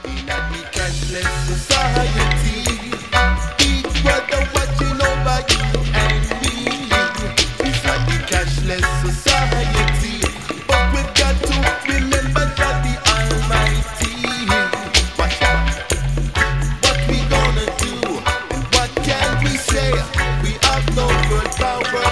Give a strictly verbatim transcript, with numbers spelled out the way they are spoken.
In the cashless society, each brother watching over you and me. It's like the cashless society, but we've got to remember that the Almighty. Watch out. What we gonna do? What can we say? We have no world power.